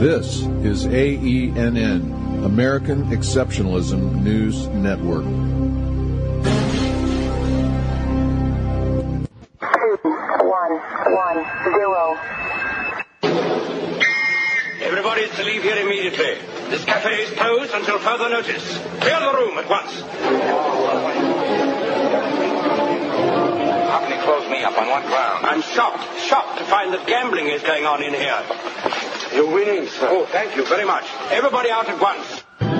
This is AENN, American Exceptionalism News Network. 2110. Everybody is to leave here immediately. This cafe is closed until further notice. Clear the room at once. How can he close me up on what ground? I'm shocked to find that gambling is going on in here. You're winning, sir. Oh, thank you very much. Everybody out at once.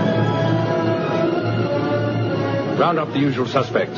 Round up the usual suspects.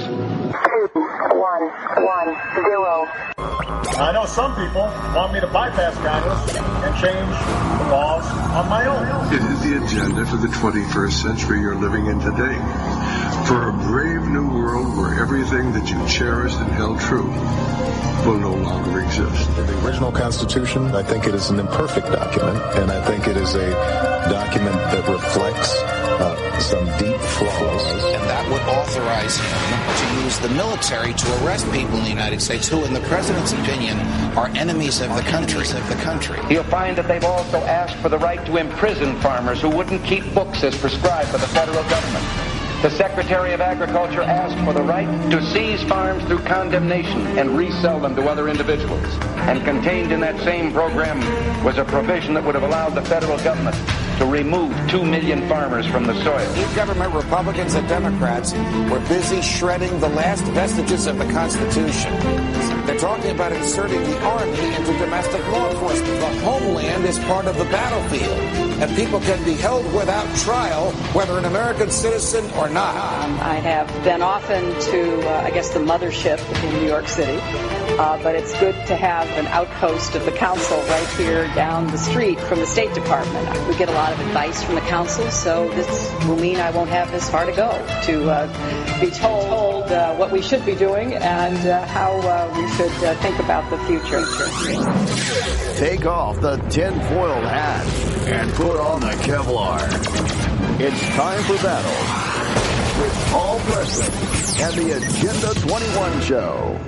2110. I know some people want me to bypass Congress and change the laws on my own. It is the agenda for the 21st century you're living in today. For a brave new world where everything that you cherished and held true will no longer exist. The original Constitution, I think it is an imperfect document, and I think it is a document that reflects some deep flaws. And that would authorize him to use the military to arrest people in the United States who, in the president's opinion, are enemies of the country. You'll find that they've also asked for the right to imprison farmers who wouldn't keep books as prescribed by the federal government. The Secretary of Agriculture asked for the right to seize farms through condemnation and resell them to other individuals. And contained in that same program was a provision that would have allowed the federal government to remove 2 million farmers from the soil. New government Republicans and Democrats were busy shredding the last vestiges of the Constitution. They're talking about inserting the Army into domestic law enforcement. The homeland is part of the battlefield, and people can be held without trial, whether an American citizen or not. I have been often to, the mothership in New York City, but it's good to have an outpost of the council right here down the street from the State Department. We get a lot of advice from the council, so this will mean I won't have this far to go to be told what we should be doing and how we should think about the future. Take off the tinfoil hat and put on the Kevlar. It's time for battle with Paul Preston and the Agenda 21 Show.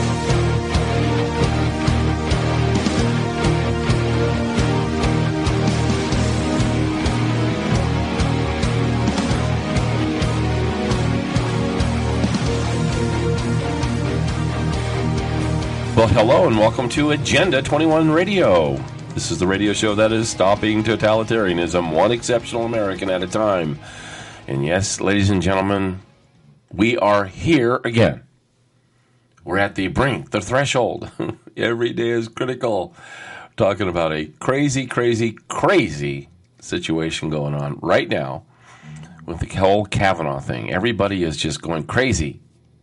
Well, hello and welcome to Agenda 21 Radio. This is the radio show that is stopping totalitarianism, one exceptional American at a time. And yes, ladies and gentlemen, we are here again. We're at the brink, the threshold. Every day is critical. Talking about a crazy, crazy, crazy situation going on right now with the whole Kavanaugh thing. Everybody is just going crazy.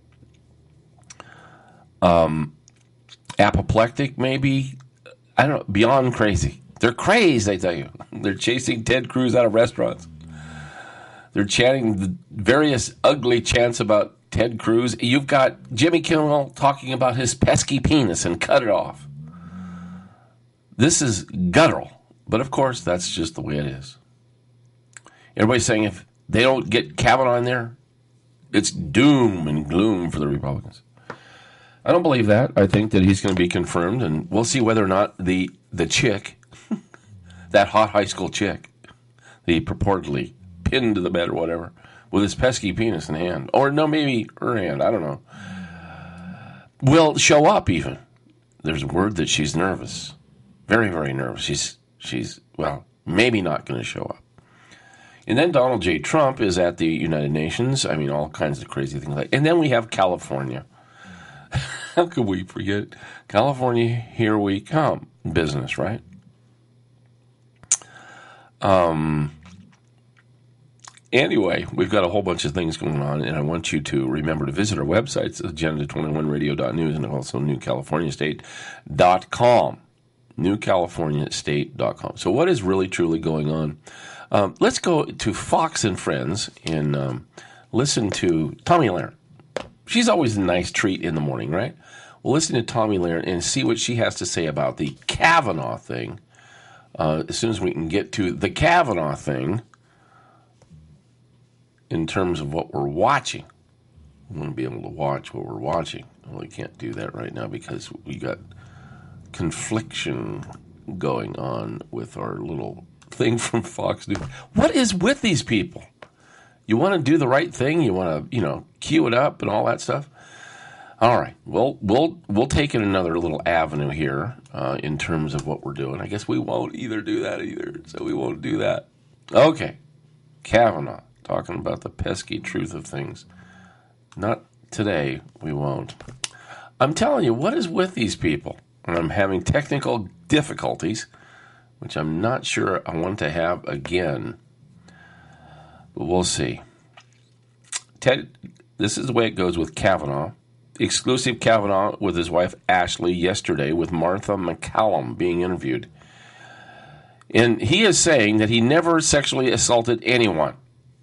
Apoplectic, maybe. I don't know, beyond crazy. They're crazed, I tell you. They're chasing Ted Cruz out of restaurants. They're chanting the various ugly chants about Ted Cruz. You've got Jimmy Kimmel talking about his pesky penis and cut it off. This is guttural. But, of course, that's just the way it is. Everybody's saying if they don't get Kavanaugh in there, it's doom and gloom for the Republicans. I don't believe that. I think that he's going to be confirmed, and we'll see whether or not the chick, that hot high school chick, the purportedly pinned to the bed or whatever, with his pesky penis in hand, or no, maybe her hand, I don't know, will show up even. There's word that she's nervous. Very, very nervous. She's maybe not going to show up. And then Donald J. Trump is at the United Nations. I mean, all kinds of crazy things like that. And then we have California. How could we forget California? Here we come. Business, right? Anyway, we've got a whole bunch of things going on, and I want you to remember to visit our websites, agenda21radio.news, and also newcaliforniastate.com. newcaliforniastate.com. So what is really, truly going on? Let's go to Fox and Friends and listen to Tomi Lahren. She's always a nice treat in the morning, right? We'll listen to Tomi Lahren and see what she has to say about the Kavanaugh thing. As soon as we can get to the Kavanaugh thing, in terms of what we're watching, we want to be able to watch what we're watching. Well, we can't do that right now because we got confliction going on with our little thing from Fox News. What is with these people? You want to do the right thing? You want to, queue it up and all that stuff? All right. Well, we'll take it another little avenue here in terms of what we're doing. I guess we won't do that either, so we won't do that. Okay. Kavanaugh, talking about the pesky truth of things. Not today, we won't. I'm telling you, what is with these people? And I'm having technical difficulties, which I'm not sure I want to have again. But we'll see. Ted, this is the way it goes with Kavanaugh. Exclusive Kavanaugh with his wife Ashley yesterday with Martha MacCallum being interviewed. And he is saying that he never sexually assaulted anyone.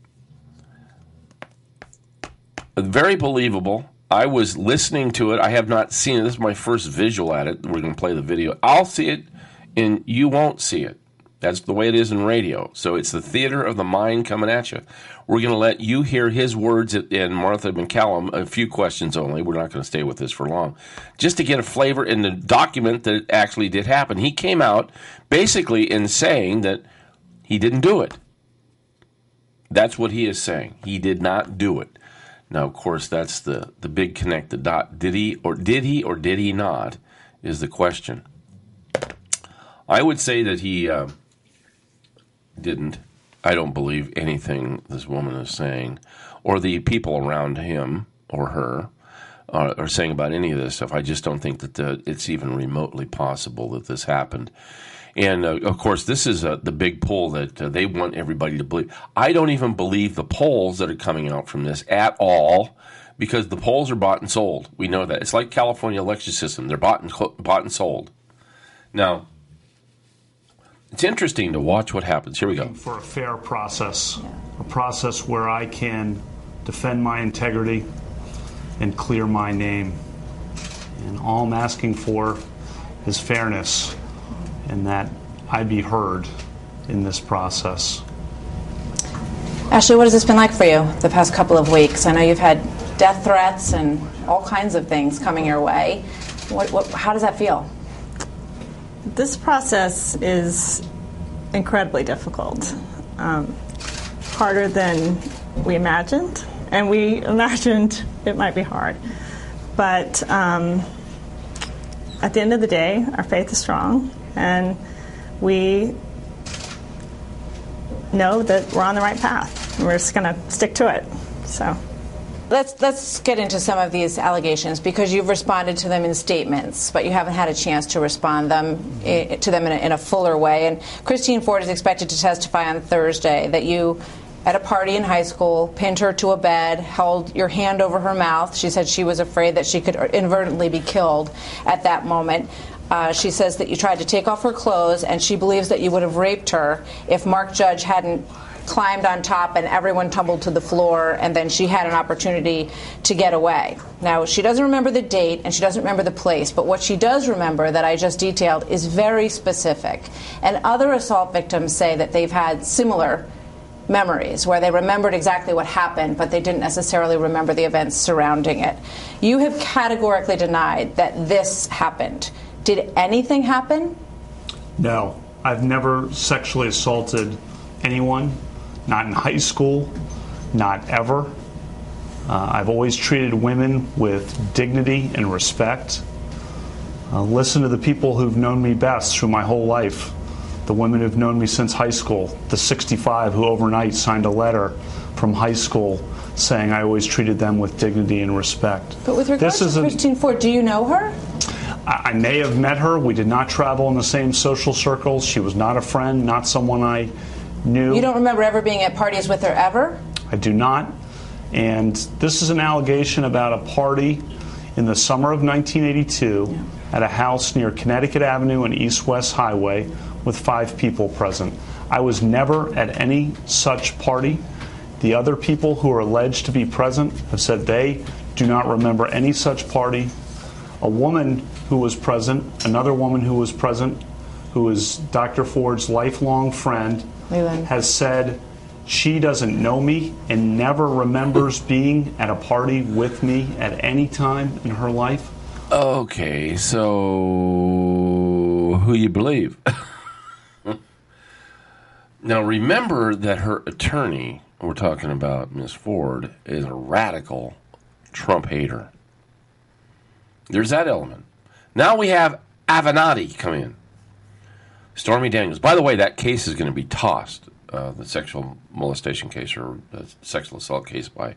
Very believable. I was listening to it. I have not seen it. This is my first visual at it. We're going to play the video. I'll see it, and you won't see it. That's the way it is in radio. So it's the theater of the mind coming at you. We're going to let you hear his words and Martha MacCallum, a few questions only. We're not going to stay with this for long. Just to get a flavor in the document that it actually did happen. He came out basically in saying that he didn't do it. That's what he is saying. He did not do it. Now, of course, that's the big connect the dot. Did he or did he not is the question. I would say that he didn't. I don't believe anything this woman is saying, or the people around him or her are saying about any of this stuff. I just don't think that it's even remotely possible that this happened. And, of course, this is the big pull that they want everybody to believe. I don't even believe the polls that are coming out from this at all, because the polls are bought and sold. We know that. It's like California election system. They're bought and sold. Now, it's interesting to watch what happens. Here we go. For a fair process, a process where I can defend my integrity and clear my name. And all I'm asking for is fairness, and that I be heard in this process. Ashley, what has this been like for you the past couple of weeks? I know you've had death threats and all kinds of things coming your way. How does that feel? This process is incredibly difficult, harder than we imagined, and we imagined it might be hard. But at the end of the day, our faith is strong, and we know that we're on the right path, and we're just going to stick to it. So. Let's get into some of these allegations, because you've responded to them in statements, but you haven't had a chance to respond to them in a fuller way. And Christine Ford is expected to testify on Thursday that you, at a party in high school, pinned her to a bed, held your hand over her mouth. She said she was afraid that she could inadvertently be killed at that moment. She says that you tried to take off her clothes, and she believes that you would have raped her if Mark Judge hadn't climbed on top and everyone tumbled to the floor, and then she had an opportunity to get away. Now, she doesn't remember the date and she doesn't remember the place, but what she does remember that I just detailed is very specific. And other assault victims say that they've had similar memories where they remembered exactly what happened, but they didn't necessarily remember the events surrounding it. You have categorically denied that this happened. Did anything happen? No, I've never sexually assaulted anyone. Not in high school, not ever. I've always treated women with dignity and respect. Listen to the people who've known me best through my whole life. The women who've known me since high school. The 65 who overnight signed a letter from high school saying I always treated them with dignity and respect. But with regards to Christine Ford, do you know her? I may have met her. We did not travel in the same social circles. She was not a friend, not someone I knew. You don't remember ever being at parties with her ever? I do not. And this is an allegation about a party in the summer of 1982 at a house near Connecticut Avenue and East West Highway with 5 people present. I was never at any such party. The other people who are alleged to be present have said they do not remember any such party. A woman who was present, another woman who was present, who is Dr. Ford's lifelong friend, Leland, has said she doesn't know me and never remembers being at a party with me at any time in her life. Okay, so who you believe? Now, remember that her attorney, we're talking about Ms. Ford, is a radical Trump hater. There's that element. Now we have Avenatti come in. Stormy Daniels. By the way, that case is going to be tossed, the sexual molestation case or the sexual assault case by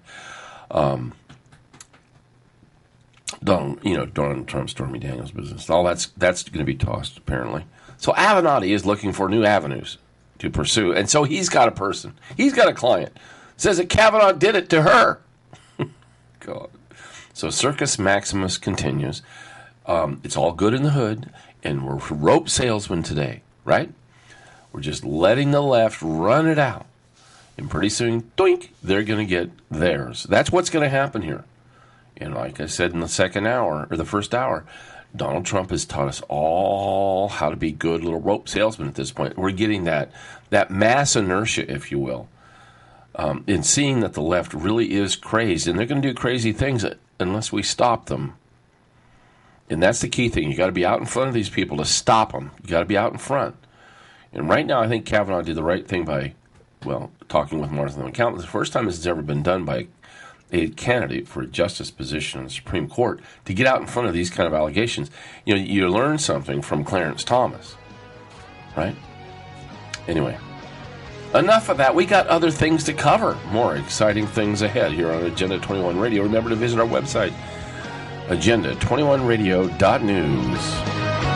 Donald Trump, Stormy Daniels business. All that's going to be tossed, apparently. So Avenatti is looking for new avenues to pursue. And so he's got a person. He's got a client. Says that Kavanaugh did it to her. God. So Circus Maximus continues. It's all good in the hood, and we're rope salesmen today, right? We're just letting the left run it out. And pretty soon, doink, they're going to get theirs. That's what's going to happen here. And like I said in the first hour, Donald Trump has taught us all how to be good little rope salesmen at this point. We're getting that mass inertia, if you will, in seeing that the left really is crazed. And they're going to do crazy things unless we stop them. And that's the key thing. You got to be out in front of these people to stop them. You got to be out in front. And right now, I think Kavanaugh did the right thing by, talking with Martha McCallum. It's the first time this has ever been done by a candidate for a justice position in the Supreme Court to get out in front of these kind of allegations. You learn something from Clarence Thomas, right? Anyway, enough of that. We got other things to cover. More exciting things ahead here on Agenda 21 Radio. Remember to visit our website, agenda21radio.news.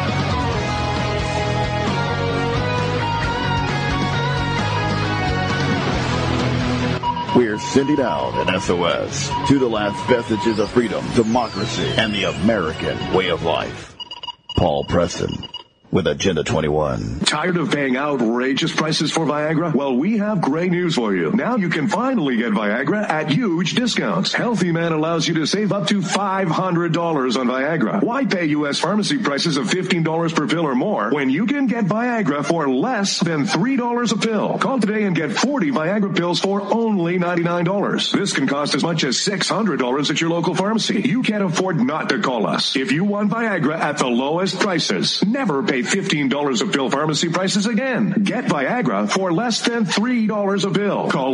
We're sending out an SOS to the last vestiges of freedom, democracy, and the American way of life. Paul Preston with Agenda 21. Tired of paying outrageous prices for Viagra? Well, we have great news for you. Now you can finally get Viagra at huge discounts. Healthy Man allows you to save up to $500 on Viagra. Why pay U.S. pharmacy prices of $15 per pill or more when you can get Viagra for less than $3 a pill? Call today and get 40 Viagra pills for only $99. This can cost as much as $600 at your local pharmacy. You can't afford not to call us. If you want Viagra at the lowest prices, never pay $15 a pill pharmacy prices again. Get Viagra for less than $3 a pill. Call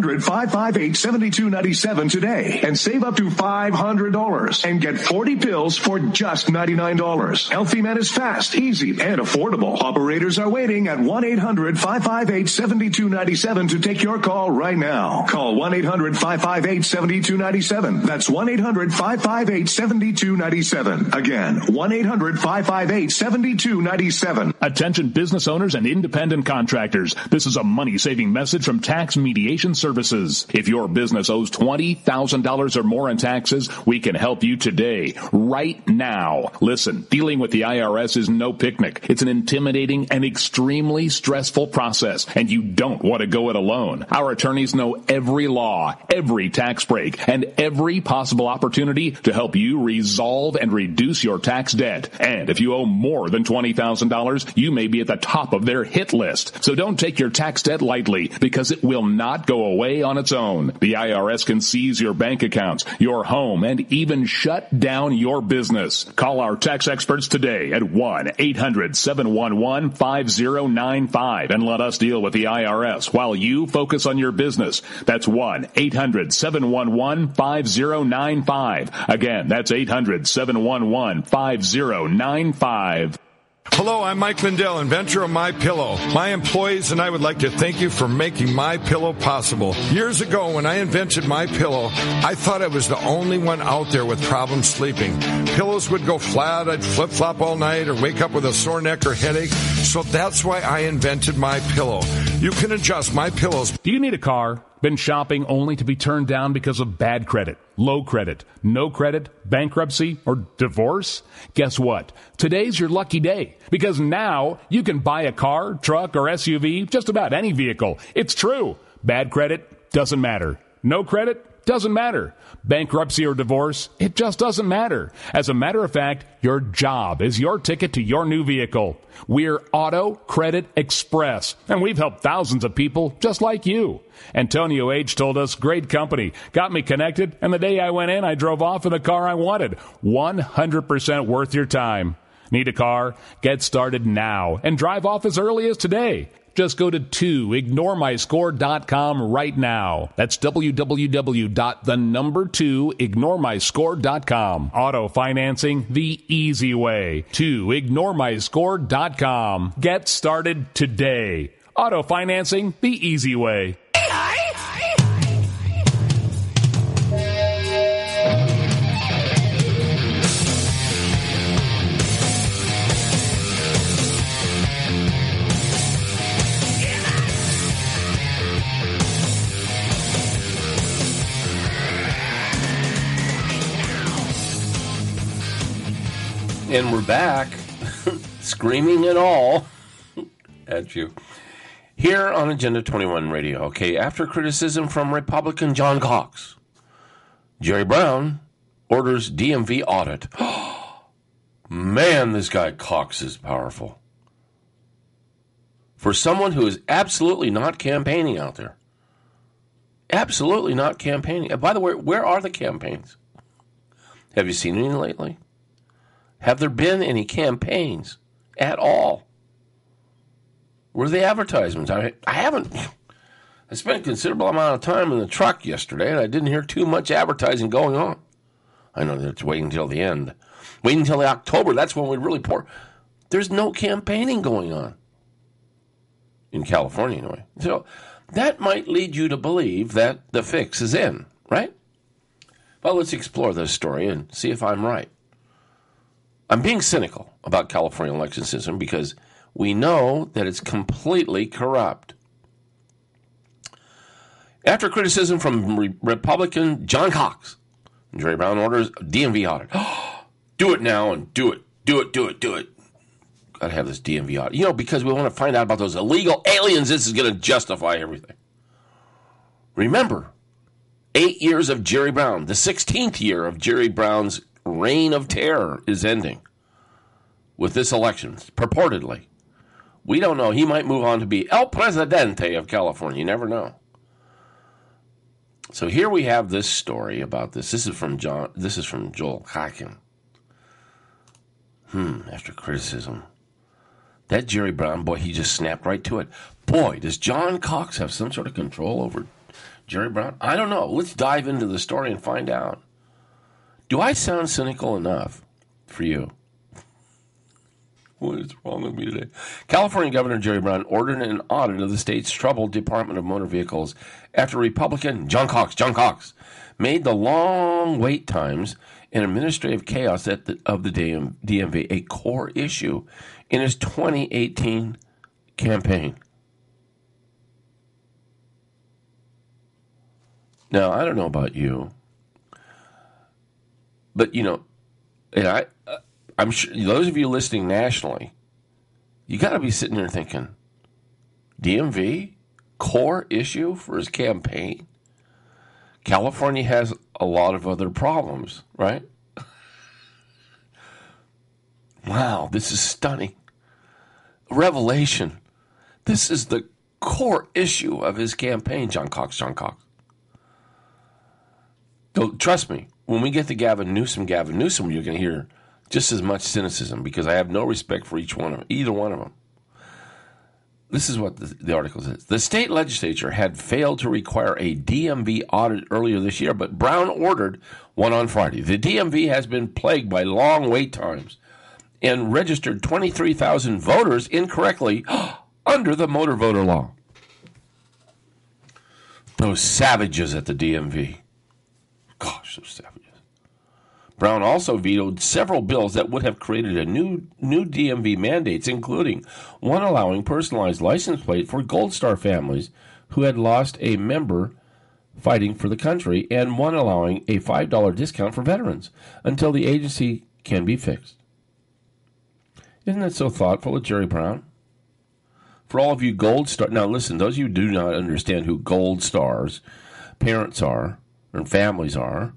1-800-558-7297 today and save up to $500 and get 40 pills for just $99. Healthy Man is fast, easy, and affordable. Operators are waiting at 1-800-558-7297 to take your call right now. Call 1-800-558-7297. That's 1-800-558-7297. Again, 1-800-558-7297. Attention business owners and independent contractors. This is a money-saving message from Tax Mediation Services. If your business owes $20,000 or more in taxes, we can help you today, right now. Listen, dealing with the IRS is no picnic. It's an intimidating and extremely stressful process, and you don't want to go it alone. Our attorneys know every law, every tax break, and every possible opportunity to help you resolve and reduce your tax debt. And if you owe more than $20,000, you may be at the top of their hit list. So don't take your tax debt lightly, because it will not go away on its own. The IRS can seize your bank accounts, your home, and even shut down your business. Call our tax experts today at 1-800-711-5095 and let us deal with the IRS while you focus on your business. That's 1-800-711-5095. Again, that's 800-711-5095. Hello, I'm Mike Lindell, inventor of MyPillow. My employees and I would like to thank you for making MyPillow possible. Years ago, when I invented MyPillow, I thought I was the only one out there with problems sleeping. Pillows would go flat, I'd flip-flop all night, or wake up with a sore neck or headache. So that's why I invented MyPillow. You can adjust MyPillows. Do you need a car? Been shopping only to be turned down because of bad credit, low credit, no credit, bankruptcy, or divorce? Guess what? Today's your lucky day, because now you can buy a car, truck, or SUV, just about any vehicle. It's true. Bad credit doesn't matter. No credit doesn't matter. Bankruptcy or divorce, it just doesn't matter. As a matter of fact, your job is your ticket to your new vehicle. We're Auto Credit Express, and we've helped thousands of people just like you. Antonio H. told us, great company, got me connected, and the day I went in, I drove off in the car I wanted. 100% worth your time. Need a car? Get started now and drive off as early as today. Just go to 2ignoremyscore.com right now. That's www.2ignoremyscore.com. Auto financing the easy way. 2ignoremyscore.com. Get started today. Auto financing the easy way. And we're back, screaming it all at you. Here on Agenda 21 Radio, okay, after criticism from Republican John Cox, Jerry Brown orders DMV audit. Man, this guy Cox is powerful. For someone who is absolutely not campaigning out there. Absolutely not campaigning. And by the way, where are the campaigns? Have you seen any lately? Have there been any campaigns at all? Where are the advertisements? I haven't. I spent a considerable amount of time in the truck yesterday, and I didn't hear too much advertising going on. I know that it's waiting until the end. Waiting until October, that's when we really pour. There's no campaigning going on. In California, anyway. So that might lead you to believe that the fix is in, right? Well, let's explore this story and see if I'm right. I'm being cynical about California election system because we know that it's completely corrupt. After criticism from Republican John Cox, Jerry Brown orders DMV audit. Do it now and do it. Do it. Got to have this DMV audit. You know, because we want to find out about those illegal aliens. This is going to justify everything. Remember, 8 years of Jerry Brown, the 16th year of Jerry Brown's reign of terror is ending with this election, purportedly. We don't know. He might move on to be El Presidente of California. You never know. So here we have this story about this. This is from Joel Hacken. After criticism. That Jerry Brown, boy, he just snapped right to it. Boy, does John Cox have some sort of control over Jerry Brown? I don't know. Let's dive into the story and find out. Do I sound cynical enough for you? What is wrong with me today? California Governor Jerry Brown ordered an audit of the state's troubled Department of Motor Vehicles after Republican John Cox made the long wait times and administrative chaos of the DMV a core issue in his 2018 campaign. Now, I don't know about you, but, you know, and I'm sure those of you listening nationally, you got to be sitting there thinking, DMV, core issue for his campaign? California has a lot of other problems, right? Wow, this is stunning. Revelation. This is the core issue of his campaign, John Cox. Trust me, when we get to Gavin Newsom, you're going to hear just as much cynicism because I have no respect for either one of them. This is what the article says. The state legislature had failed to require a DMV audit earlier this year, but Brown ordered one on Friday. The DMV has been plagued by long wait times and registered 23,000 voters incorrectly under the motor voter law. Those savages at the DMV. Gosh, those savages. Brown also vetoed several bills that would have created a new DMV mandates, including one allowing personalized license plate for Gold Star families who had lost a member fighting for the country, and one allowing a $5 discount for veterans until the agency can be fixed. Isn't that so thoughtful of Jerry Brown? For all of you Gold Star... Now listen, those of you who do not understand who Gold Stars parents are, or families are,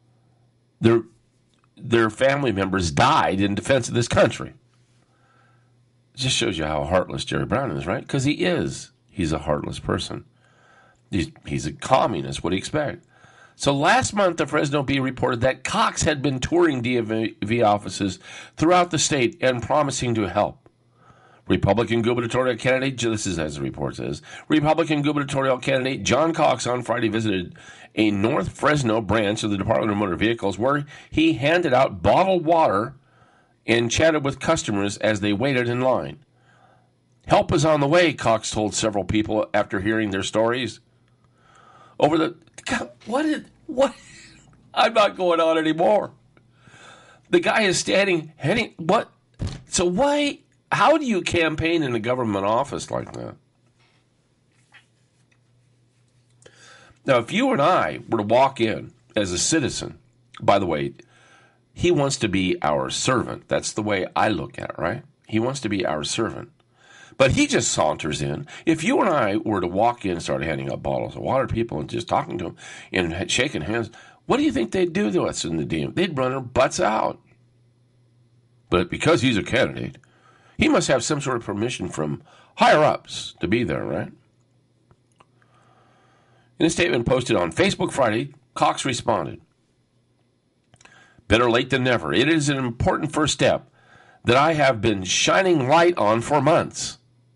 their family members died in defense of this country. It just shows you how heartless Jerry Brown is, right? Because he is. He's a heartless person. He's a communist. What do you expect? So last month, the Fresno Bee reported that Cox had been touring DMV offices throughout the state and promising to help. Republican gubernatorial candidate, this is as the report says, Republican gubernatorial candidate John Cox on Friday visited a North Fresno branch of the Department of Motor Vehicles where he handed out bottled water and chatted with customers as they waited in line. Help is on the way, Cox told several people after hearing their stories. What? I'm not going on anymore. The guy is what? So how do you campaign in a government office like that? Now, if you and I were to walk in as a citizen, by the way, he wants to be our servant. That's the way I look at it, right? He wants to be our servant. But he just saunters in. If you and I were to walk in and start handing out bottles of water to people and just talking to them and shaking hands, what do you think they'd do to us in the DM? They'd run our butts out. But because he's a candidate, he must have some sort of permission from higher-ups to be there, right? In a statement posted on Facebook Friday, Cox responded, "Better late than never. It is an important first step that I have been shining light on for months."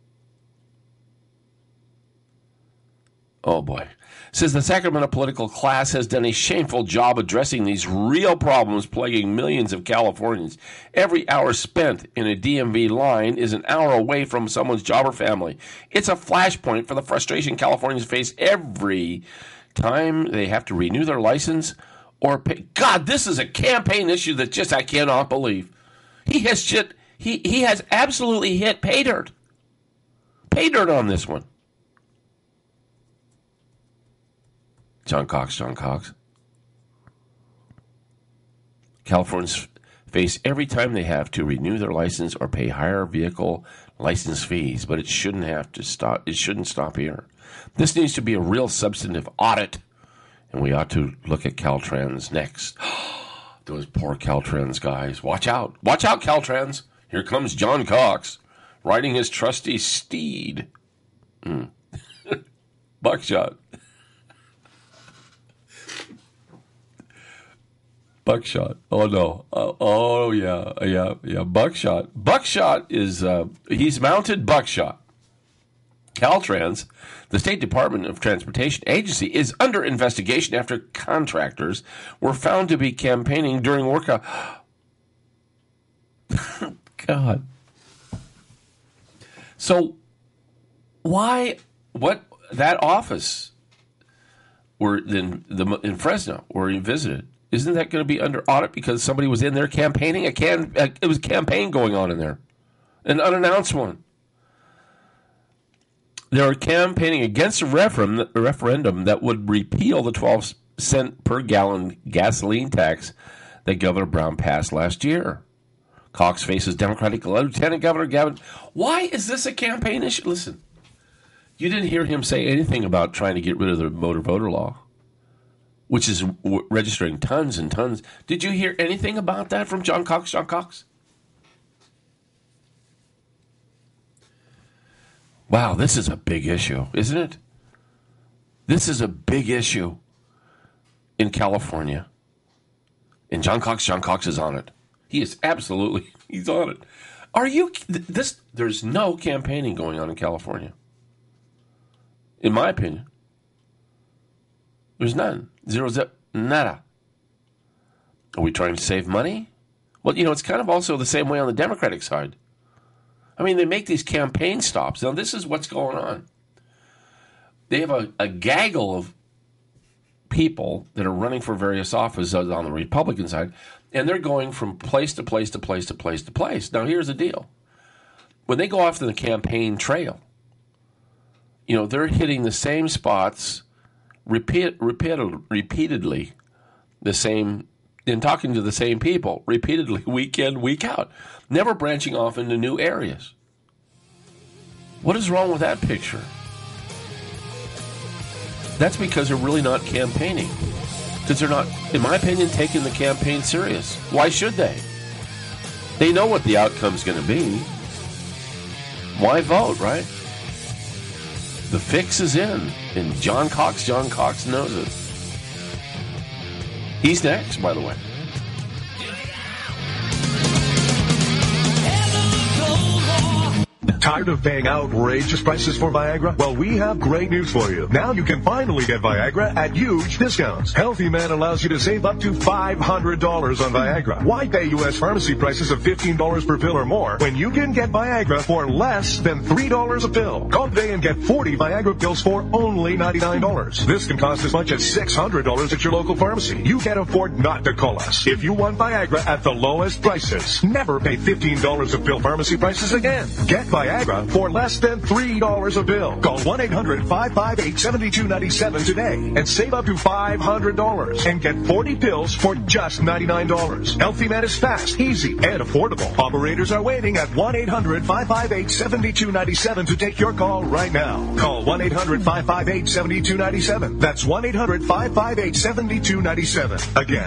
Oh, boy. Says the Sacramento political class has done a shameful job addressing these real problems plaguing millions of Californians. Every hour spent in a DMV line is an hour away from someone's job or family. It's a flashpoint for the frustration Californians face every time they have to renew their license or pay. God, this is a campaign issue that just I cannot believe. He has absolutely hit pay dirt. Pay dirt on this one. John Cox. Californians face every time they have to renew their license or pay higher vehicle license fees, but it shouldn't have to stop. It shouldn't stop here. This needs to be a real substantive audit, and we ought to look at Caltrans next. Those poor Caltrans guys. Watch out. Watch out, Caltrans. Here comes John Cox, riding his trusty steed. Buckshot. Buckshot. Oh, no. Oh, yeah. Buckshot. Buckshot is, he's mounted Buckshot. Caltrans, the State Department of Transportation agency, is under investigation after contractors were found to be campaigning during workout. God. So, that office in Fresno where he visited, isn't that going to be under audit because somebody was in there campaigning? It was a campaign going on in there, an unannounced one. They were campaigning against a referendum that would repeal the 12-cent per gallon gasoline tax that Governor Brown passed last year. Cox faces Democratic Lieutenant Governor Gavin. Why is this a campaign issue? Listen, you didn't hear him say anything about trying to get rid of the motor voter law, which is registering tons and tons. Did you hear anything about that from John Cox? John Cox? Wow, this is a big issue, isn't it? This is a big issue in California. And John Cox is on it. He is absolutely, he's on it. There's no campaigning going on in California. In my opinion. There's none. Zero, zip, nada. Are we trying to save money? Well, it's kind of also the same way on the Democratic side. I mean, they make these campaign stops. Now, this is what's going on. They have a gaggle of people that are running for various offices on the Republican side, and they're going from place to place to place to place to place. Now, here's the deal. When they go off the campaign trail, they're hitting the same spots repeatedly, the same, and talking to the same people repeatedly, week in, week out, never branching off into new areas. What is wrong with that picture? That's because they're really not campaigning. Because they're not, in my opinion, taking the campaign serious. Why should they? They know what the outcome's going to be. Why vote, right? The fix is in. And John Cox knows it. He's next, by the way. Tired of paying outrageous prices for Viagra? Well, we have great news for you. Now you can finally get Viagra at huge discounts. Healthy Man allows you to save up to $500 on Viagra. Why pay U.S. pharmacy prices of $15 per pill or more when you can get Viagra for less than $3 a pill? Call today and get 40 Viagra pills for only $99. This can cost as much as $600 at your local pharmacy. You can't afford not to call us. If you want Viagra at the lowest prices, never pay $15 a pill pharmacy prices again. Get Viagra for less than $3 a pill. Call 1-800-558-7297 today and save up to $500 and get 40 pills for just $99. Healthy Man is fast, easy, and affordable. Operators are waiting at 1-800-558-7297 to take your call right now. Call 1-800-558-7297. That's 1-800-558-7297. Again,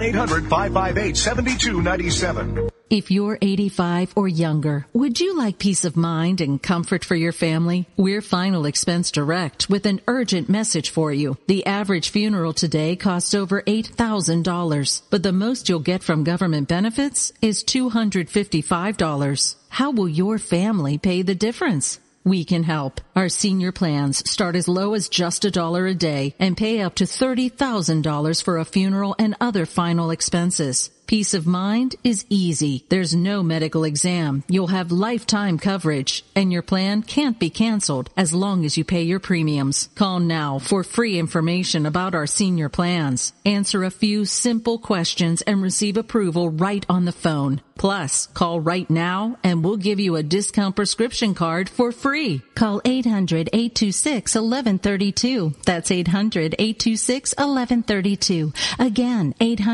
1-800-558-7297. If you're 85 or younger, would you like peace of mind and comfort for your family? We're Final Expense Direct with an urgent message for you. The average funeral today costs over $8,000, but the most you'll get from government benefits is $255. How will your family pay the difference? We can help. Our senior plans start as low as just $1 a day and pay up to $30,000 for a funeral and other final expenses. Peace of mind is easy. There's no medical exam. You'll have lifetime coverage, and your plan can't be canceled as long as you pay your premiums. Call now for free information about our senior plans. Answer a few simple questions and receive approval right on the phone. Plus, call right now and we'll give you a discount prescription card for free. Call 800-826-1132. That's 800-826-1132. Again,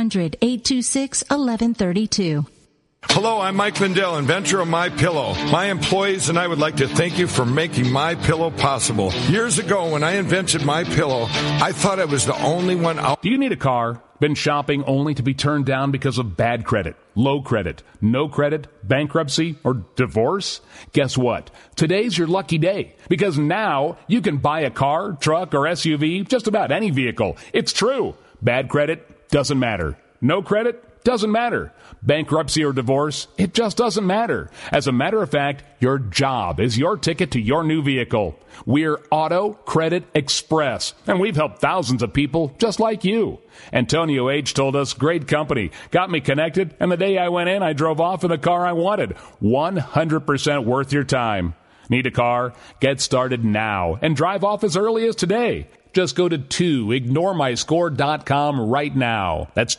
800-826-1132. Hello, I'm Mike Lindell, inventor of MyPillow. My employees and I would like to thank you for making MyPillow possible. Years ago, when I invented MyPillow, I thought I was the only one out. Do you need a car? Been shopping only to be turned down because of bad credit, low credit, no credit, bankruptcy, or divorce? Guess what? Today's your lucky day, because now you can buy a car, truck, or SUV, just about any vehicle. It's true. Bad credit doesn't matter. No credit doesn't matter. Bankruptcy or divorce, it just doesn't matter. As a matter of fact, your job is your ticket to your new vehicle. We're Auto Credit Express, and we've helped thousands of people just like you. Antonio H. told us, great company, got me connected, and the day I went in, I drove off in the car I wanted. 100% worth your time. Need a car? Get started now and drive off as early as today. Just go to 2ignoremyscore.com right now. That's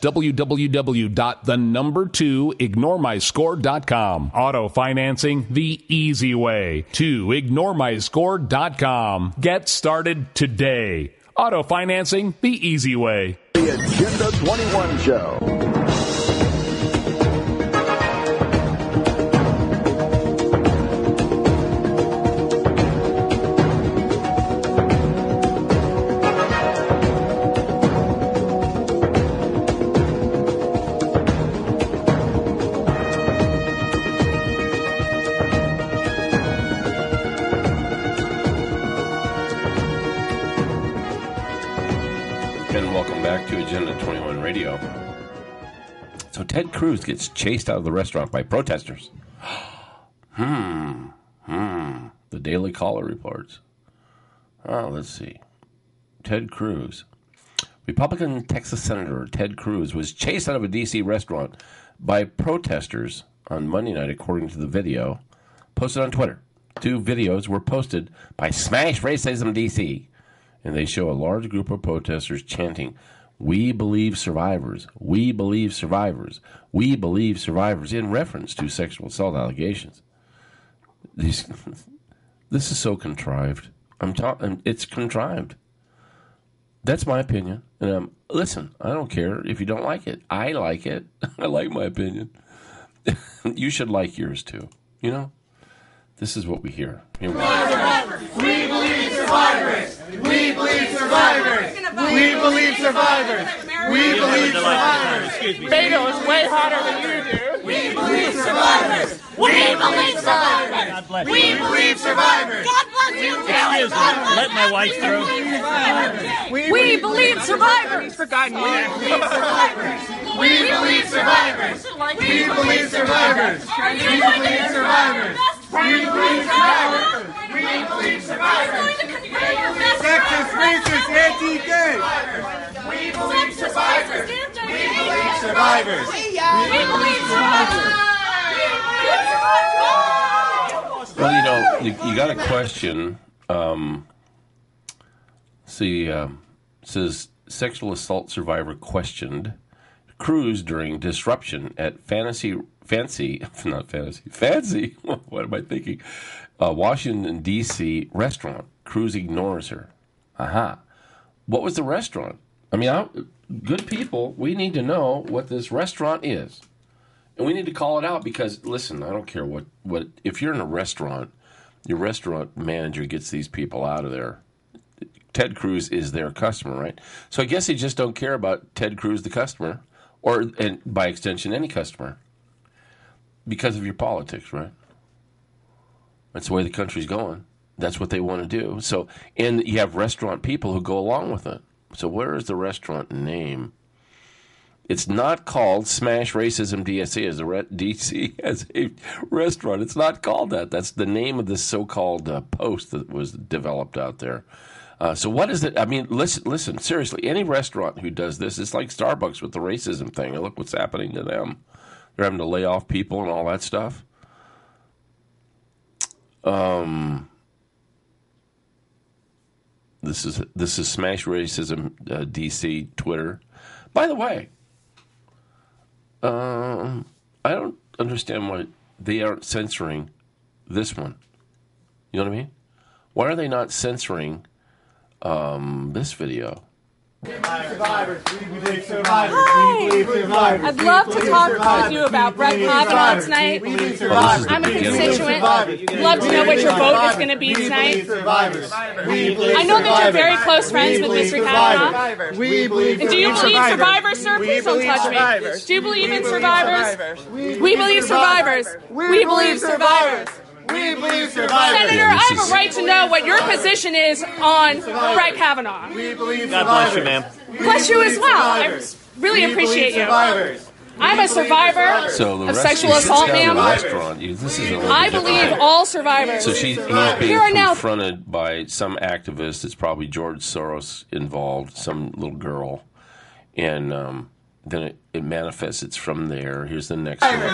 www.2ignoremyscore.com. Auto financing the easy way. 2ignoremyscore.com. Get started today. Auto financing the easy way. The Agenda 21 Show. So Ted Cruz gets chased out of the restaurant by protesters. The Daily Caller reports. Oh, let's see. Ted Cruz. Republican Texas Senator Ted Cruz was chased out of a D.C. restaurant by protesters on Monday night, according to the video posted on Twitter. 2 videos were posted by Smash Racism D.C., and they show a large group of protesters chanting, "We believe survivors, we believe survivors, we believe survivors," in reference to sexual assault allegations. This is so contrived. It's contrived. That's my opinion. And listen, I don't care if you don't like it. I like it. I like my opinion. You should like yours too. You know? This is what we hear. Here we survivors! We believe survivors! We believe survivors! We believe survivors! We believe survivors! Beto is way hotter than you do! We believe survivors! We believe survivors! We believe survivors! God bless you! Excuse me, let my wife through. We believe survivors! We believe survivors! We believe survivors! We believe survivors! We believe survivors! We believe survivors. We believe survivors. Sexist, racist, anti-gay. We believe survivors. We believe survivors. We believe survivors. Well, you got a question. Says sexual assault survivor questioned Cruz during disruption at Fancy. What am I thinking? Washington D.C. restaurant. Cruz ignores her. Aha. What was the restaurant? I mean, good people. We need to know what this restaurant is. And we need to call it out because, listen, I don't care what if you're in a restaurant, your restaurant manager gets these people out of there. Ted Cruz is their customer, right? So I guess they just don't care about Ted Cruz, the customer, and by extension, any customer, because of your politics, right? That's the way the country's going. That's what they want to do. So, and you have restaurant people who go along with it. So where is the restaurant name? It's not called Smash Racism DC as a restaurant. It's not called that. That's the name of this so-called post that was developed out there. So what is it? I mean, listen, seriously, any restaurant who does this, it's like Starbucks with the racism thing. Look what's happening to them. They're having to lay off people and all that stuff. This is Smash Racism DC Twitter. By the way, I don't understand why they aren't censoring this one. You know what I mean? Why are they not censoring this video? Survivors. We believe survivors. We believe survivors. I'd love to talk with you about Brett Kavanaugh tonight. I'm a constituent. I'd love to know what your vote is going to be tonight. I know that you're very close friends with Mr. Kavanaugh. And do you believe survivors, sir? Please don't touch me. Do you believe in survivors? We believe survivors. We believe survivors. We believe survivors. Senator, I have a right to know what your position is on Brett Kavanaugh. We believe God bless you, ma'am. Bless you as well. I really appreciate you. I'm a survivor of sexual assault, ma'am. I believe all survivors. So he's being confronted by some activist. It's probably George Soros involved, some little girl. And then it manifests. It's from there. Here's the next one.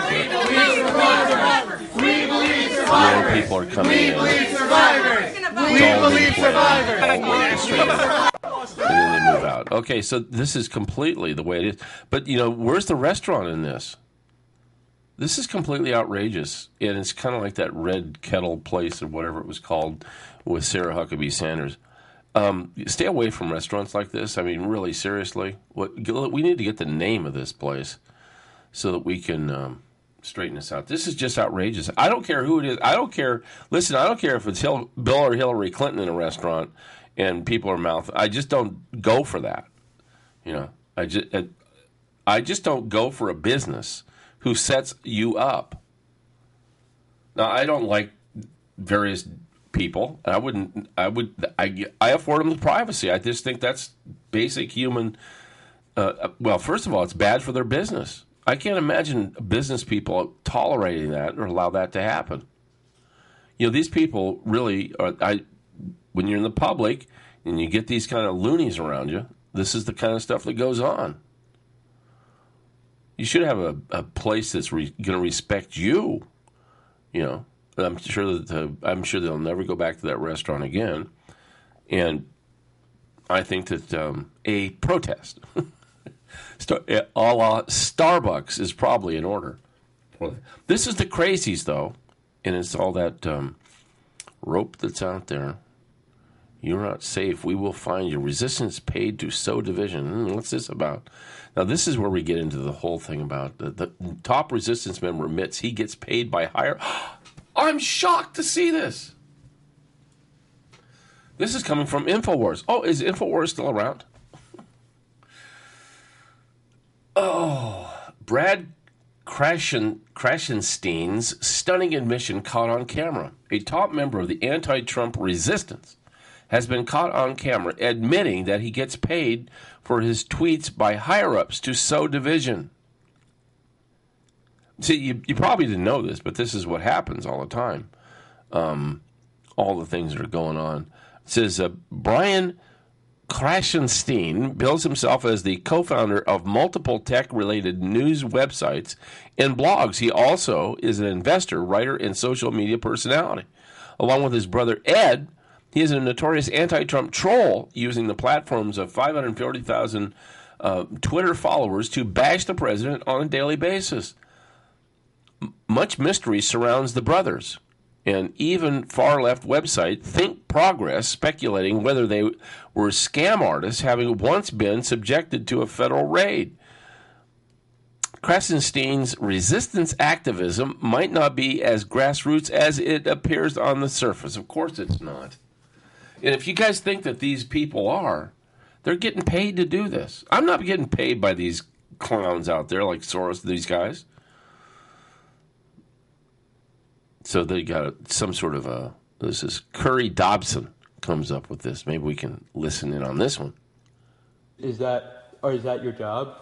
We believe survivors. Young people are coming in. We believe survivors. We believe survivors. And then they move out. Okay, so this is completely the way it is. But, where's the restaurant in this? This is completely outrageous. And it's kind of like that Red Kettle place or whatever it was called with Sarah Huckabee Sanders. Stay away from restaurants like this. I mean, really, seriously. We need to get the name of this place so that we can straighten this out. This is just outrageous. I don't care who it is. I don't care. Listen, I don't care if it's Bill or Hillary Clinton in a restaurant and people are mouthing. I just don't go for that. I just don't go for a business who sets you up. Now, I don't like various people. I afford them the privacy. I just think that's basic human. Well, first of all, it's bad for their business. I can't imagine business people tolerating that or allow that to happen. These people really are. When you're in the public and you get these kind of loonies around you, this is the kind of stuff that goes on. You should have a place that's going to respect you. I'm sure they'll never go back to that restaurant again. And I think that a protest, a la Starbucks, is probably in order. This is the crazies, though, and it's all that rope that's out there. You're not safe. We will find you. Resistance paid to sow division. What's this about? Now, this is where we get into the whole thing about the top resistance member admits he gets paid by higher... I'm shocked to see this. This is coming from InfoWars. Oh, is InfoWars still around? Brad Krashenstein's stunning admission caught on camera. A top member of the anti-Trump resistance has been caught on camera admitting that he gets paid for his tweets by higher-ups to sow division. See, you probably didn't know this, but this is what happens all the time. all the things that are going on. It says Brian Krashenstein bills himself as the co-founder of multiple tech-related news websites and blogs. He also is an investor, writer, and social media personality. Along with his brother Ed, he is a notorious anti-Trump troll using the platforms of 540,000 Twitter followers to bash the president on a daily basis. Much mystery surrounds the brothers, and even far-left website Think Progress speculating whether they were scam artists having once been subjected to a federal raid. Krasenstein's resistance activism might not be as grassroots as it appears on the surface. Of course it's not. And if you guys think that these people are, they're getting paid to do this. I'm not getting paid by these clowns out there like Soros, these guys. So they got some sort of this is Curry Dobson comes up with this. Maybe we can listen in on this one. Is that your job?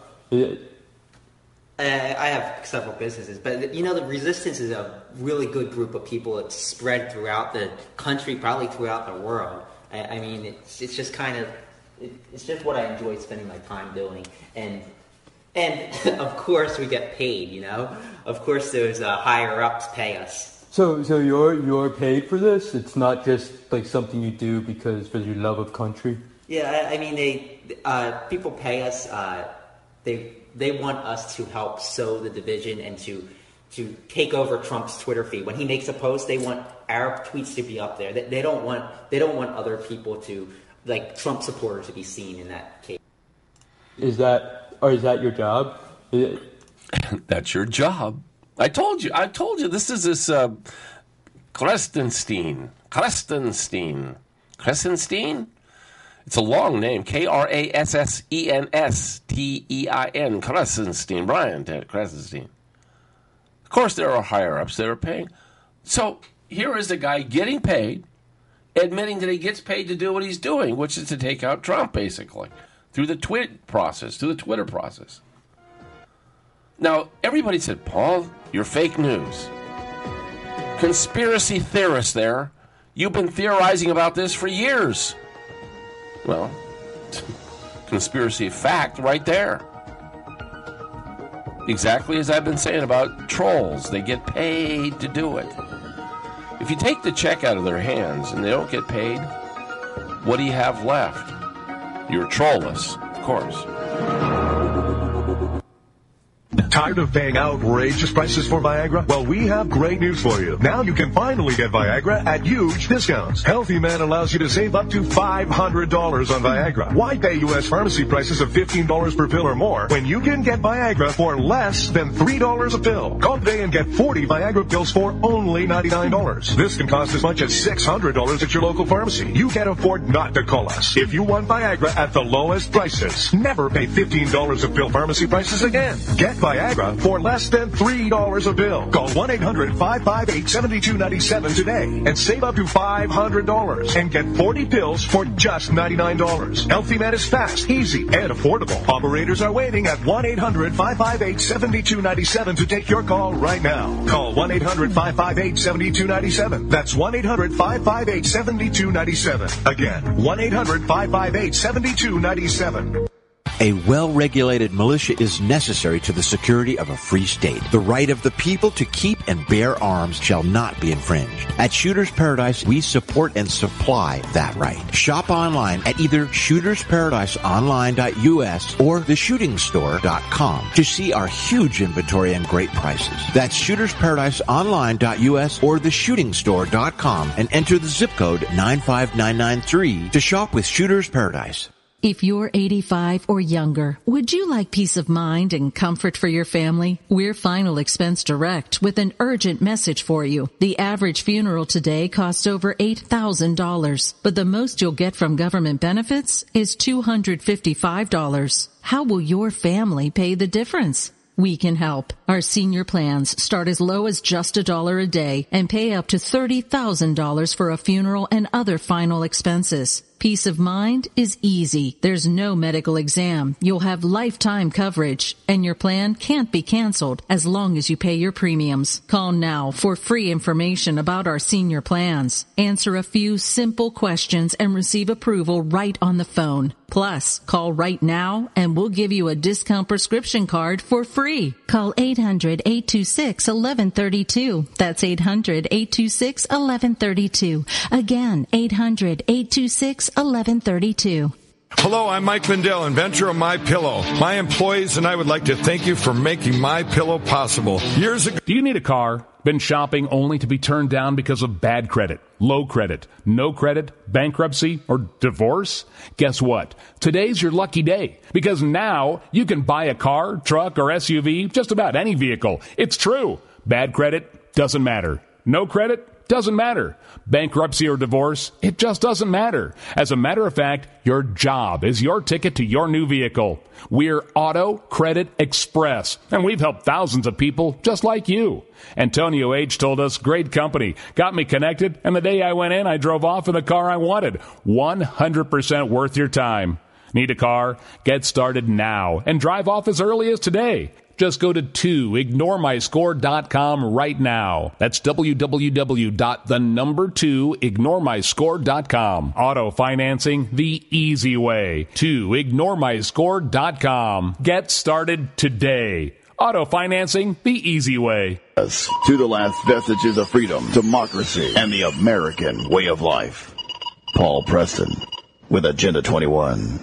I have several businesses, but the Resistance is a really good group of people. It's spread throughout the country, probably throughout the world. I mean, it's just kind of, it's just what I enjoy spending my time doing. And of course we get paid, Of course those higher ups pay us. So you're paid for this? It's not just like something you do because for your love of country? Yeah, I mean, people pay us. They want us to help sow the division and to take over Trump's Twitter feed. When he makes a post, they want our tweets to be up there. They don't want other people to, like Trump supporters, to be seen in that case. Is that your job? That's your job. I told you. This is this Krasenstein. It's a long name. Krassenstein. Krasenstein. Brian Krasenstein. Of course, there are higher-ups that are paying. So here is the guy getting paid, admitting that he gets paid to do what he's doing, which is to take out Trump, basically, through the Twitter process. Now, everybody said, Paul, you're fake news. Conspiracy theorist there. You've been theorizing about this for years. Well, conspiracy fact right there. Exactly as I've been saying about trolls. They get paid to do it. If you take the check out of their hands and they don't get paid, what do you have left? You're trollless, of course. Tired of paying outrageous prices for Viagra? Well, we have great news for you. Now you can finally get Viagra at huge discounts. Healthy Man allows you to save up to $500 on Viagra. Why pay U.S. pharmacy prices of $15 per pill or more when you can get Viagra for less than $3 a pill? Call today and get 40 Viagra pills for only $99. This can cost as much as $600 at your local pharmacy. You can't afford not to call us. If you want Viagra at the lowest prices, never pay $15 a pill pharmacy prices again. Get Viagra for less than $3 a pill. Call 1-800-558-7297 today and save up to $500 and get 40 pills for just $99. Healthy Man is fast, easy, and affordable. Operators are waiting at 1-800-558-7297 to take your call right now. Call 1-800-558-7297. That's 1-800-558-7297. Again, 1-800-558-7297. A well-regulated militia is necessary to the security of a free state. The right of the people to keep and bear arms shall not be infringed. At Shooters Paradise, we support and supply that right. Shop online at either shootersparadiseonline.us or theshootingstore.com to see our huge inventory and great prices. That's shootersparadiseonline.us or theshootingstore.com and enter the zip code 95993 to shop with Shooters Paradise. If you're 85 or younger, would you like peace of mind and comfort for your family? We're Final Expense Direct with an urgent message for you. The average funeral today costs over $8,000, but the most you'll get from government benefits is $255. How will your family pay the difference? We can help. Our senior plans start as low as just $1 a day and pay up to $30,000 for a funeral and other final expenses. Peace of mind is easy. There's no medical exam. You'll have lifetime coverage, and your plan can't be canceled as long as you pay your premiums. Call now for free information about our senior plans. Answer a few simple questions and receive approval right on the phone. Plus, call right now and we'll give you a discount prescription card for free. Call 800-826-1132. That's 800-826-1132. Again, 800-826-1132. Hello, I'm Mike Lindell, inventor of MyPillow. My employees and I would like to thank you for making MyPillow possible. Years ago... Do you need a car? Been shopping only to be turned down because of bad credit, low credit, no credit, bankruptcy, or divorce? Guess what? Today's your lucky day, because now you can buy a car, truck, or SUV, just about any vehicle. It's true. Bad credit doesn't matter. No credit doesn't matter. Bankruptcy or divorce, it just doesn't matter. As a matter of fact, your job is your ticket to your new vehicle. We're Auto Credit Express, and we've helped thousands of people just like you. Antonio H. told us, great company, got me connected, and the day I went in, I drove off in the car I wanted. 100% worth your time. Need a car? Get started now and drive off as early as today. Just go to 2ignoremyscore.com right now. That's www.2ignoremyscore.com. Auto financing the easy way. 2ignoremyscore.com. Get started today. Auto financing the easy way. To the last vestiges of freedom, democracy, and the American way of life. Paul Preston with Agenda 21.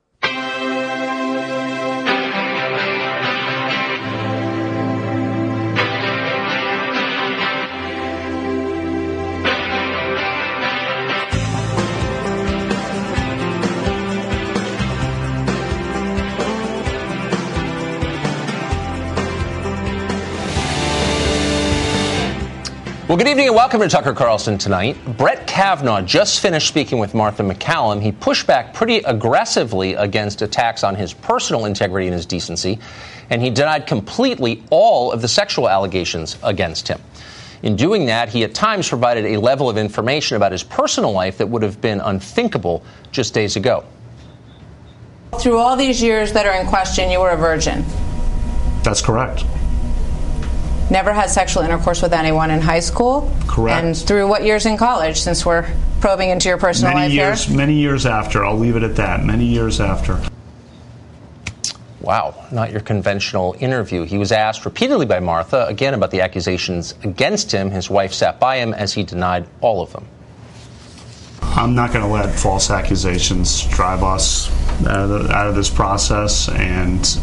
Well, good evening and welcome to Tucker Carlson Tonight. Brett Kavanaugh just finished speaking with Martha MacCallum. He pushed back pretty aggressively against attacks on his personal integrity and his decency, and he denied completely all of the sexual allegations against him. In doing that, he at times provided a level of information about his personal life that would have been unthinkable just days ago. Through all these years that are in question, you were a virgin. That's correct. Never had sexual intercourse with anyone in high school? Correct. And through what years in college, since we're probing into your personal life here? Many years after. I'll leave it at that. Many years after. Wow, not your conventional interview. He was asked repeatedly by Martha, again, about the accusations against him. His wife sat by him as he denied all of them. I'm not going to let false accusations drive us out of this process, and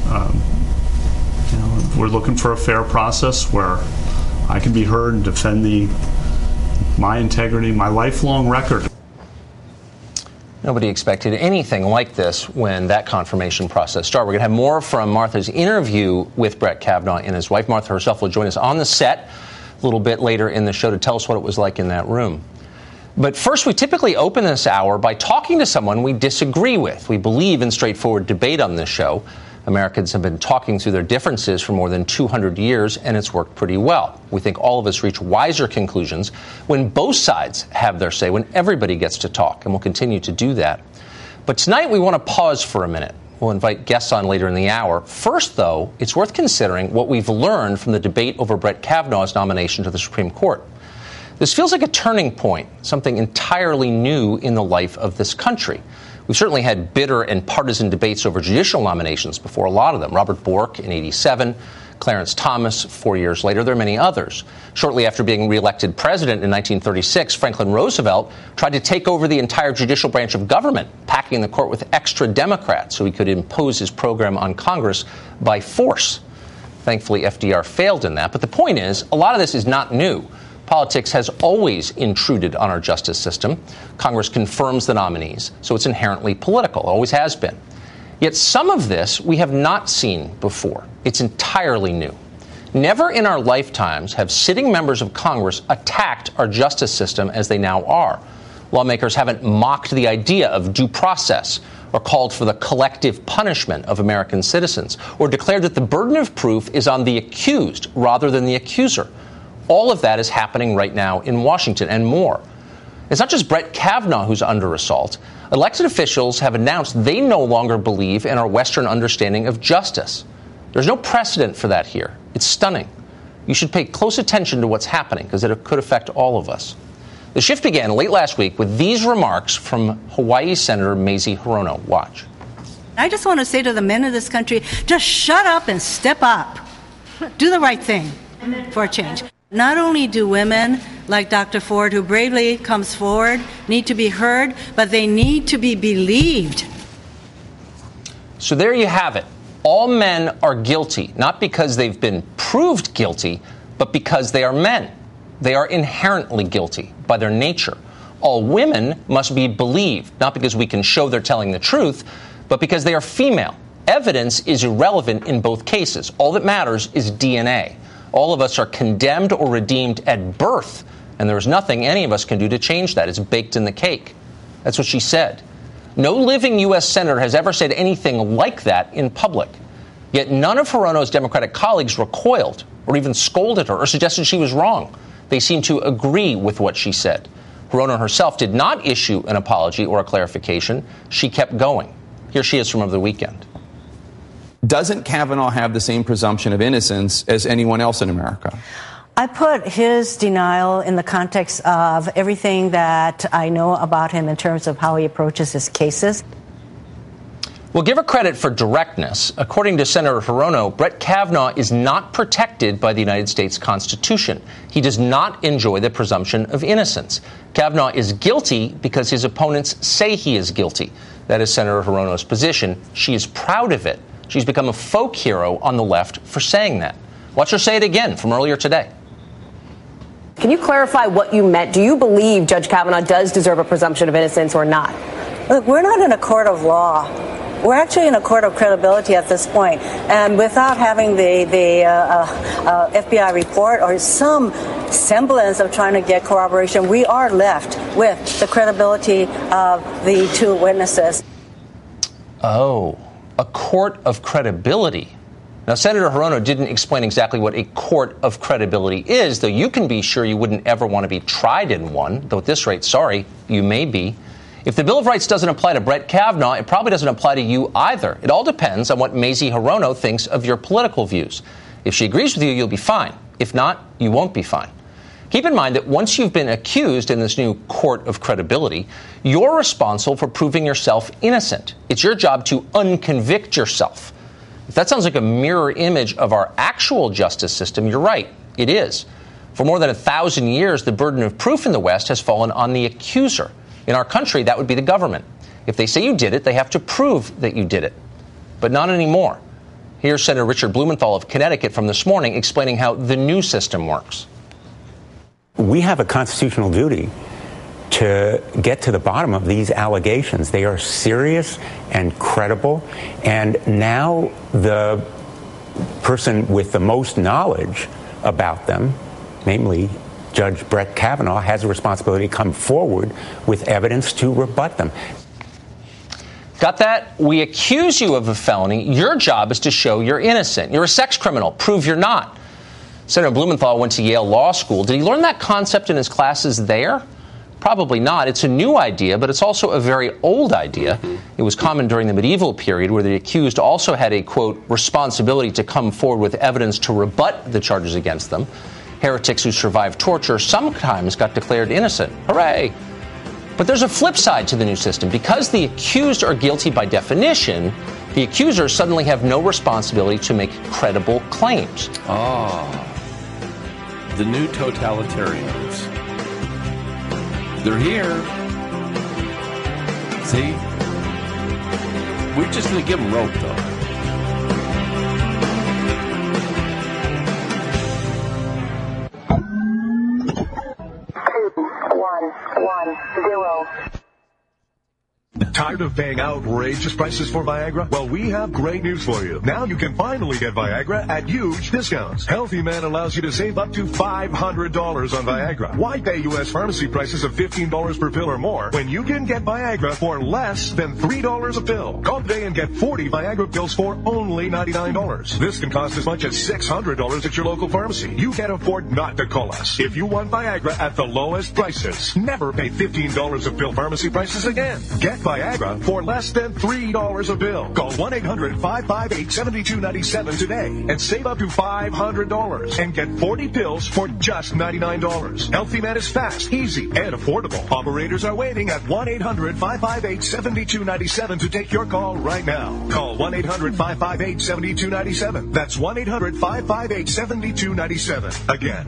we're looking for a fair process where I can be heard and defend my integrity, my lifelong record. Nobody expected anything like this when that confirmation process started. We're going to have more from Martha's interview with Brett Kavanaugh and his wife. Martha herself will join us on the set a little bit later in the show to tell us what it was like in that room. But first, we typically open this hour by talking to someone we disagree with. We believe in straightforward debate on this show. Americans have been talking through their differences for more than 200 years, and it's worked pretty well. We think all of us reach wiser conclusions when both sides have their say, when everybody gets to talk, and we'll continue to do that. But tonight, we want to pause for a minute. We'll invite guests on later in the hour. First, though, it's worth considering what we've learned from the debate over Brett Kavanaugh's nomination to the Supreme Court. This feels like a turning point, something entirely new in the life of this country. We've certainly had bitter and partisan debates over judicial nominations before, a lot of them. Robert Bork in '87, Clarence Thomas 4 years later. There are many others. Shortly after being reelected president in 1936, Franklin Roosevelt tried to take over the entire judicial branch of government, packing the court with extra Democrats so he could impose his program on Congress by force. Thankfully, FDR failed in that. But the point is, a lot of this is not new. Politics has always intruded on our justice system. Congress confirms the nominees, so it's inherently political. It always has been. Yet some of this we have not seen before. It's entirely new. Never in our lifetimes have sitting members of Congress attacked our justice system as they now are. Lawmakers haven't mocked the idea of due process or called for the collective punishment of American citizens or declared that the burden of proof is on the accused rather than the accuser. All of that is happening right now in Washington and more. It's not just Brett Kavanaugh who's under assault. Elected officials have announced they no longer believe in our Western understanding of justice. There's no precedent for that here. It's stunning. You should pay close attention to what's happening because it could affect all of us. The shift began late last week with these remarks from Hawaii Senator Mazie Hirono. Watch. I just want to say to the men of this country, just shut up and step up. Do the right thing for a change. Not only do women like Dr. Ford, who bravely comes forward, need to be heard, but they need to be believed. So there you have it. All men are guilty, not because they've been proved guilty, but because they are men. They are inherently guilty by their nature. All women must be believed, not because we can show they're telling the truth, but because they are female. Evidence is irrelevant in both cases. All that matters is DNA. All of us are condemned or redeemed at birth, and there's nothing any of us can do to change that. It's baked in the cake. That's what she said. No living U.S. senator has ever said anything like that in public. Yet none of Hirono's Democratic colleagues recoiled or even scolded her or suggested she was wrong. They seemed to agree with what she said. Hirono herself did not issue an apology or a clarification. She kept going. Here she is from over the weekend. Doesn't Kavanaugh have the same presumption of innocence as anyone else in America? I put his denial in the context of everything that I know about him in terms of how he approaches his cases. Well, give her credit for directness. According to Senator Hirono, Brett Kavanaugh is not protected by the United States Constitution. He does not enjoy the presumption of innocence. Kavanaugh is guilty because his opponents say he is guilty. That is Senator Hirono's position. She is proud of it. She's become a folk hero on the left for saying that. Watch her say it again from earlier today. Can you clarify what you meant? Do you believe Judge Kavanaugh does deserve a presumption of innocence or not? Look, we're not in a court of law. We're actually in a court of credibility at this point. And without having the FBI report or some semblance of trying to get corroboration, we are left with the credibility of the two witnesses. Oh, a court of credibility. Now, Senator Hirono didn't explain exactly what a court of credibility is, though you can be sure you wouldn't ever want to be tried in one, though at this rate, sorry, you may be. If the Bill of Rights doesn't apply to Brett Kavanaugh, it probably doesn't apply to you either. It all depends on what Mazie Hirono thinks of your political views. If she agrees with you, you'll be fine. If not, you won't be fine. Keep in mind that once you've been accused in this new court of credibility, you're responsible for proving yourself innocent. It's your job to unconvict yourself. If that sounds like a mirror image of our actual justice system, you're right. It is. For more than 1,000 years, the burden of proof in the West has fallen on the accuser. In our country, that would be the government. If they say you did it, they have to prove that you did it. But not anymore. Here's Senator Richard Blumenthal of Connecticut from this morning explaining how the new system works. We have a constitutional duty to get to the bottom of these allegations. They are serious and credible. And now the person with the most knowledge about them, namely Judge Brett Kavanaugh, has a responsibility to come forward with evidence to rebut them. Got that? We accuse you of a felony. Your job is to show you're innocent. You're a sex criminal. Prove you're not. Senator Blumenthal went to Yale Law School. Did he learn that concept in his classes there? Probably not. It's a new idea, but it's also a very old idea. It was common during the medieval period where the accused also had a, quote, responsibility to come forward with evidence to rebut the charges against them. Heretics who survived torture sometimes got declared innocent. Hooray! But there's a flip side to the new system. Because the accused are guilty by definition, the accusers suddenly have no responsibility to make credible claims. The new totalitarians. They're here. See? We're just going to give them rope, though. Tired of paying outrageous prices for Viagra? Well, we have great news for you. Now you can finally get Viagra at huge discounts. Healthy Man allows you to save up to $500 on Viagra. Why pay U.S. pharmacy prices of $15 per pill or more when you can get Viagra for less than $3 a pill? Call today and get 40 Viagra pills for only $99. This can cost as much as $600 at your local pharmacy. You can't afford not to call us. If you want Viagra at the lowest prices, never pay $15 a pill pharmacy prices again. Get Viagra for less than $3 a pill. Call 1-800-558-7297 today and save up to $500 and get 40 pills for just $99. Healthy Man is fast, easy, and affordable. Operators are waiting at 1-800-558-7297 to take your call right now. Call 1-800-558-7297. That's 1-800-558-7297. Again,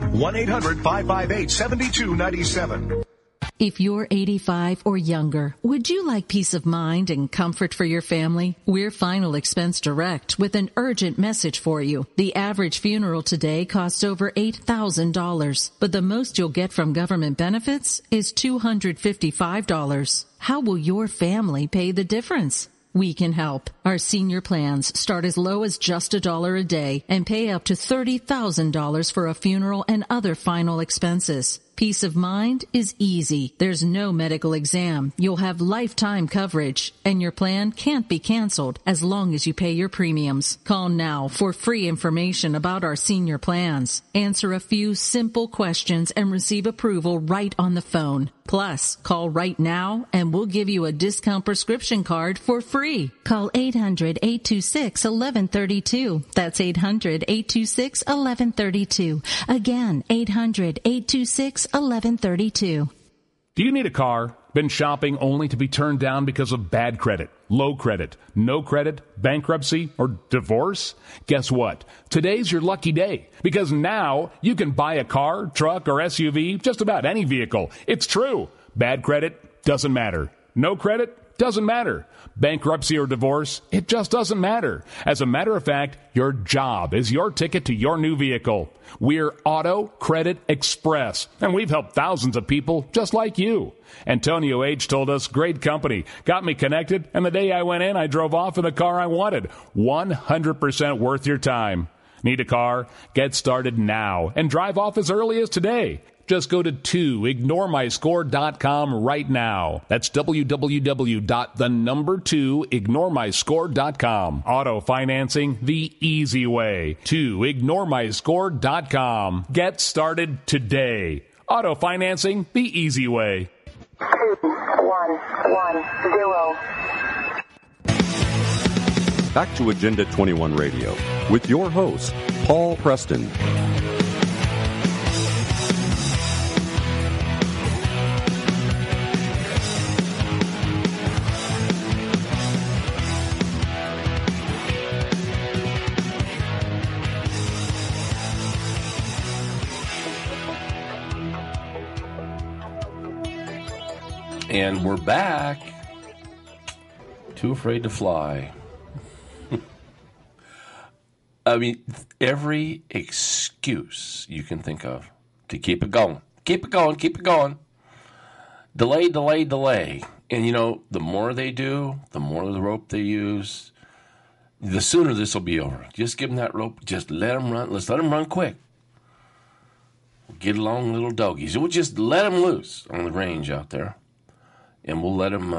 1-800-558-7297. If you're 85 or younger, would you like peace of mind and comfort for your family? We're Final Expense Direct with an urgent message for you. The average funeral today costs over $8,000, but the most you'll get from government benefits is $255. How will your family pay the difference? We can help. Our senior plans start as low as just $1 a day and pay up to $30,000 for a funeral and other final expenses. Peace of mind is easy. There's no medical exam. You'll have lifetime coverage, and your plan can't be canceled as long as you pay your premiums. Call now for free information about our senior plans. Answer a few simple questions and receive approval right on the phone. Plus, call right now and we'll give you a discount prescription card for free. Call 800-826-1132. That's 800-826-1132. Again, 800-826-1132. Do you need a car? Been shopping only to be turned down because of bad credit, low credit, no credit, bankruptcy, or divorce? Guess what? Today's your lucky day, because now you can buy a car, truck, or SUV, just about any vehicle. It's true. Bad credit doesn't matter. No credit doesn't matter. Bankruptcy or divorce, it just doesn't matter. As a matter of fact, your job is your ticket to your new vehicle. We're Auto Credit Express, and we've helped thousands of people just like you. Antonio H. told us, great company, got me connected, and the day I went in, I drove off in the car I wanted. 100% worth your time. Need a car? Get started now and drive off as early as today. Just go to 2ignoremyscore.com right now. That's www.2ignoremyscore.com. Auto financing the easy way. 2ignoremyscore.com. Get started today. Auto financing the easy way. 2110. Back to Agenda 21 Radio with your host, Paul Preston. And we're back. Too afraid to fly. I mean, every excuse you can think of to keep it going. Keep it going, keep it going. Delay, delay, delay. And, you know, the more they do, the more the rope they use, the sooner this will be over. Just give them that rope. Just let them run. Let's let them run quick. Get along, little doggies. We'll just let them loose on the range out there. And we'll let them,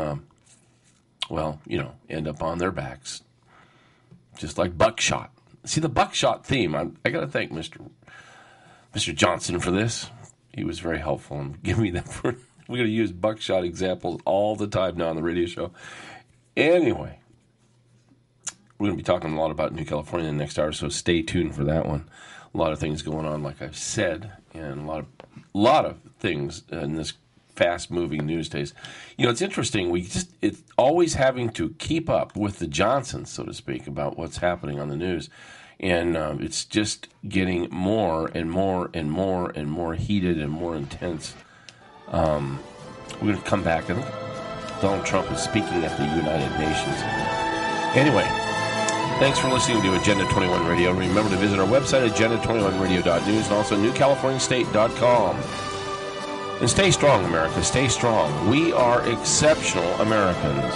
end up on their backs. Just like buckshot. See, the buckshot theme, I got to thank Mr. Johnson for this. He was very helpful in giving me that. We're going to use buckshot examples all the time now on the radio show. Anyway, we're going to be talking a lot about New California in the next hour, so stay tuned for that one. A lot of things going on, like I've said, and a lot of things in this fast-moving news days. You know, it's interesting. It's always having to keep up with the Johnsons, so to speak, about what's happening on the news. And it's just getting more and more and more and more heated and more intense. We're going to come back. I think Donald Trump is speaking at the United Nations. Anyway, thanks for listening to Agenda 21 Radio. Remember to visit our website, agenda21radio.news, and also newcaliforniastate.com. And stay strong, America. Stay strong. We are exceptional Americans.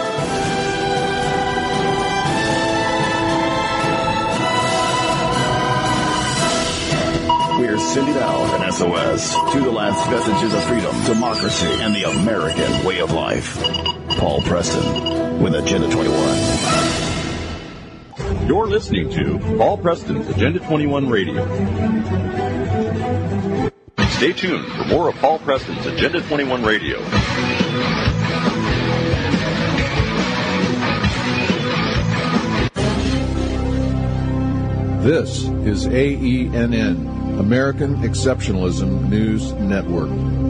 We're sending out an SOS to the last vestiges of freedom, democracy, and the American way of life. Paul Preston with Agenda 21. You're listening to Paul Preston's Agenda 21 Radio. Stay tuned for more of Paul Preston's Agenda 21 Radio. This is AENN, American Exceptionalism News Network.